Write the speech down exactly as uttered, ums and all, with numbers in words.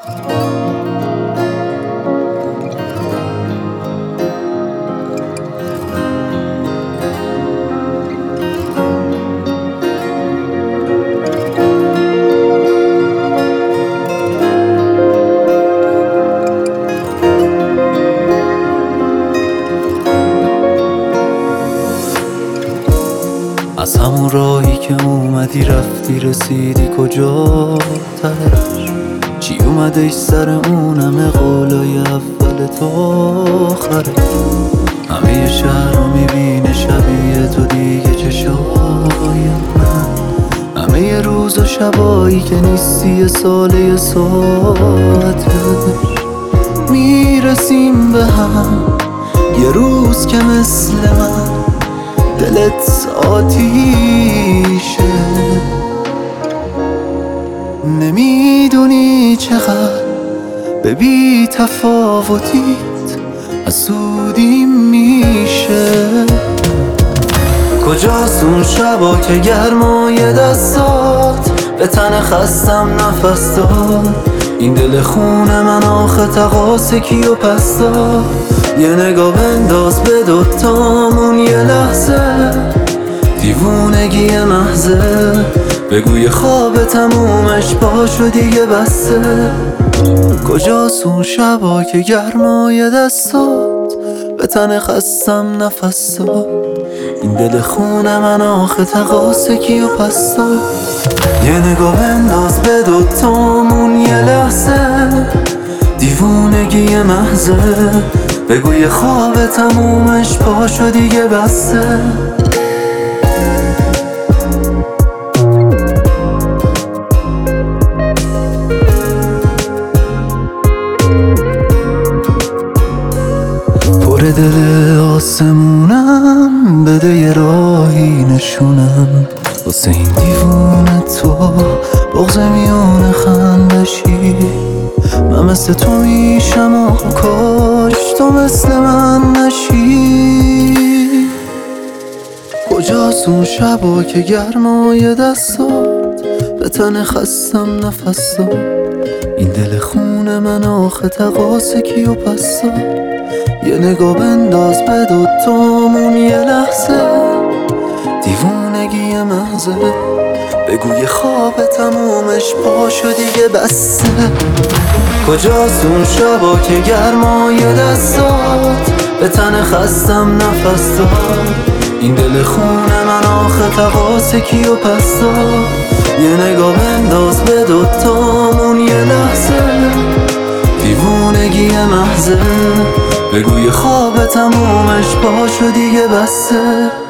از همون راهی که اومدی رفتی رسیدی کجا تهش؟ چی اومده ای سر اونم قولای اول تا آخره؟ همه شهر رو میبینه شبیه تو دیگه چشای من، همه روز و شبایی که نیستی یه ساله یه ساعته میرسیم به هم یه روز که مثل من دلت آتیشه. نمیدونی چقدر به بی تفاوتیت حسودیم میشه. کجاست اون شبا که گرمای دستات به تن خستم نفس داد؟ این دل خونه من آخه تقاس کیو پس داد؟ یه نگاه بنداز به دوتامون یه لحظه، دیوونگی محضه، بگو یه خواب تمومش پاشو دیگه بسته. کجاست اون شبا که گرمای دستات به تن خستم نفس داد؟ این دل خونه من آخه تقاس کیو پس داد؟ یه نگاه بنداز به دوتامون یه لحظه، دیوونگی محضه، بگو یه خواب تمومش پاشو دیگه بسته. پر دل آسمونم بده یه راهی نشونم واسه این دیوونه تو بغض میونه خندشی. من مثل تو میشم و کاش تو مثل من نشی. کجاست اون شبا که گرمای دستات به تن خستم نفس داد؟ این دل خونه من آخه تقاس کیو پس داد؟ یه نگاه بنداز به دوتامون یه لحظه، دیوونگی محضه، بگو یه خواب تمومش پاشو دیگه بسته. کجاست اون شبا که گرمای دستات به تن خستم نفس داد؟ این دل خونه من آخه تقاس کیو پس داد؟ یه نگاه بنداز به دوتامون یه لحظه، دیوونگی محضه، بگو یه خواب تمومش پاشو دیگه بسته.